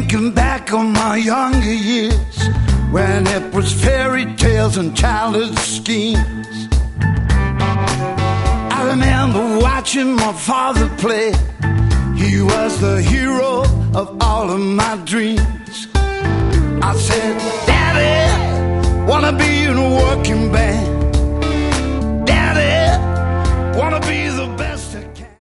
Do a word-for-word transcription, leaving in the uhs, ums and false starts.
thinking back on my younger years, when it was fairy tales and childish schemes. I remember watching my father play. He was the hero of all of my dreams. I said,